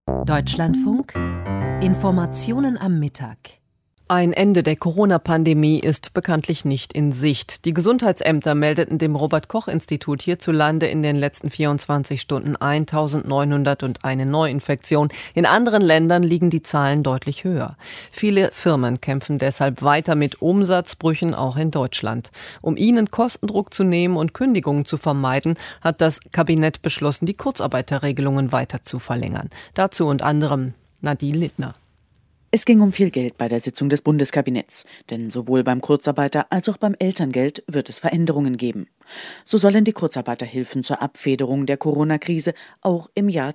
Deutschlandfunk Informationen am Mittag. Ein Ende der Corona-Pandemie ist bekanntlich nicht in Sicht. Die Gesundheitsämter meldeten dem Robert-Koch-Institut hierzulande in den letzten 24 Stunden 1.901 Neuinfektion. In anderen Ländern liegen die Zahlen deutlich höher. Viele Firmen kämpfen deshalb weiter mit Umsatzbrüchen, auch in Deutschland. Um ihnen Kostendruck zu nehmen und Kündigungen zu vermeiden, hat das Kabinett beschlossen, die Kurzarbeiterregelungen weiter zu verlängern. Dazu unter anderem Nadine Littner. Es ging um viel Geld bei der Sitzung des Bundeskabinetts, denn sowohl beim Kurzarbeiter- als auch beim Elterngeld wird es Veränderungen geben. So sollen die Kurzarbeiterhilfen zur Abfederung der Corona-Krise auch im Jahr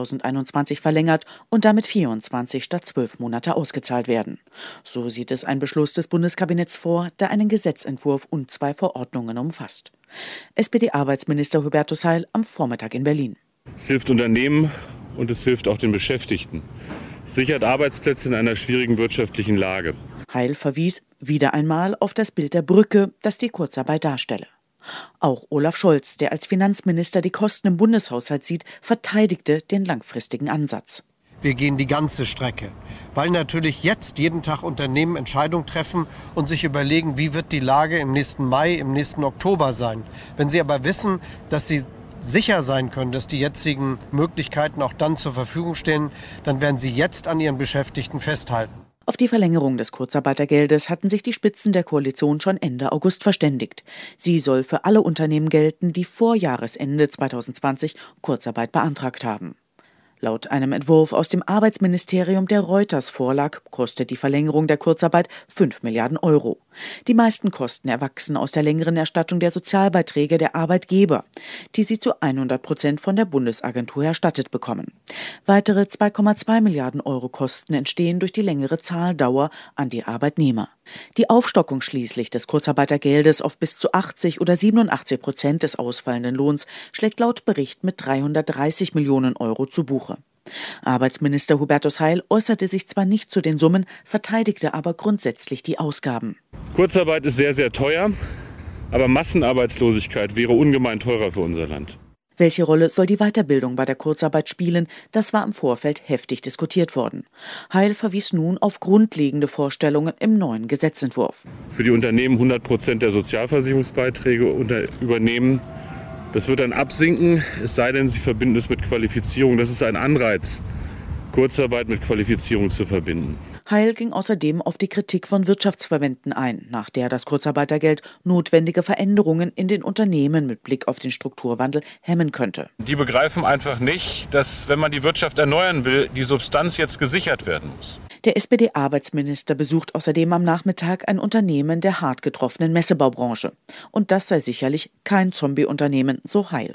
2021 verlängert und damit 24 statt 12 Monate ausgezahlt werden. So sieht es ein Beschluss des Bundeskabinetts vor, der einen Gesetzentwurf und 2 Verordnungen umfasst. SPD-Arbeitsminister Hubertus Heil am Vormittag in Berlin. Es hilft Unternehmen und es hilft auch den Beschäftigten. Sichert Arbeitsplätze in einer schwierigen wirtschaftlichen Lage. Heil verwies wieder einmal auf das Bild der Brücke, das die Kurzarbeit darstelle. Auch Olaf Scholz, der als Finanzminister die Kosten im Bundeshaushalt sieht, verteidigte den langfristigen Ansatz. Wir gehen die ganze Strecke, weil natürlich jetzt jeden Tag Unternehmen Entscheidungen treffen und sich überlegen, wie wird die Lage im nächsten Mai, im nächsten Oktober sein. Wenn sie aber wissen, dass sie sicher sein können, dass die jetzigen Möglichkeiten auch dann zur Verfügung stehen, dann werden sie jetzt an ihren Beschäftigten festhalten. Auf die Verlängerung des Kurzarbeitergeldes hatten sich die Spitzen der Koalition schon Ende August verständigt. Sie soll für alle Unternehmen gelten, die vor Jahresende 2020 Kurzarbeit beantragt haben. Laut einem Entwurf aus dem Arbeitsministerium, der Reuters vorlag, kostet die Verlängerung der Kurzarbeit 5 Milliarden Euro. Die meisten Kosten erwachsen aus der längeren Erstattung der Sozialbeiträge der Arbeitgeber, die sie zu 100% von der Bundesagentur erstattet bekommen. Weitere 2,2 Milliarden Euro Kosten entstehen durch die längere Zahldauer an die Arbeitnehmer. Die Aufstockung schließlich des Kurzarbeitergeldes auf bis zu 80 oder 87% des ausfallenden Lohns schlägt laut Bericht mit 330 Millionen Euro zu Buche. Arbeitsminister Hubertus Heil äußerte sich zwar nicht zu den Summen, verteidigte aber grundsätzlich die Ausgaben. Kurzarbeit ist sehr, sehr teuer, aber Massenarbeitslosigkeit wäre ungemein teurer für unser Land. Welche Rolle soll die Weiterbildung bei der Kurzarbeit spielen? Das war im Vorfeld heftig diskutiert worden. Heil verwies nun auf grundlegende Vorstellungen im neuen Gesetzentwurf. Für die Unternehmen 100% der Sozialversicherungsbeiträge übernehmen. Das wird dann absinken, es sei denn, sie verbinden es mit Qualifizierung. Das ist ein Anreiz, Kurzarbeit mit Qualifizierung zu verbinden. Heil ging außerdem auf die Kritik von Wirtschaftsverbänden ein, nach der das Kurzarbeitergeld notwendige Veränderungen in den Unternehmen mit Blick auf den Strukturwandel hemmen könnte. Die begreifen einfach nicht, dass, wenn man die Wirtschaft erneuern will, die Substanz jetzt gesichert werden muss. Der SPD-Arbeitsminister besucht außerdem am Nachmittag ein Unternehmen der hart getroffenen Messebaubranche. Und das sei sicherlich kein Zombie-Unternehmen, so Heil.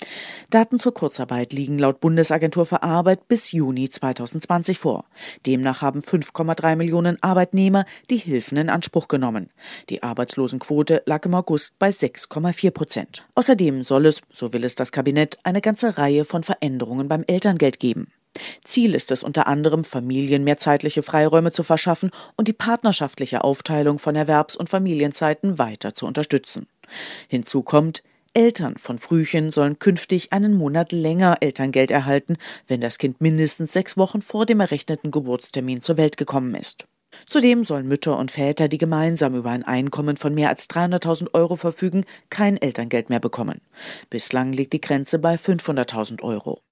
Daten zur Kurzarbeit liegen laut Bundesagentur für Arbeit bis Juni 2020 vor. Demnach haben 5,3 Millionen Arbeitnehmer die Hilfen in Anspruch genommen. Die Arbeitslosenquote lag im August bei 6,4%. Außerdem soll es, so will es das Kabinett, eine ganze Reihe von Veränderungen beim Elterngeld geben. Ziel ist es unter anderem, Familien mehr zeitliche Freiräume zu verschaffen und die partnerschaftliche Aufteilung von Erwerbs- und Familienzeiten weiter zu unterstützen. Hinzu kommt, Eltern von Frühchen sollen künftig einen Monat länger Elterngeld erhalten, wenn das Kind mindestens 6 Wochen vor dem errechneten Geburtstermin zur Welt gekommen ist. Zudem sollen Mütter und Väter, die gemeinsam über ein Einkommen von mehr als 300.000 Euro verfügen, kein Elterngeld mehr bekommen. Bislang liegt die Grenze bei 500.000 Euro.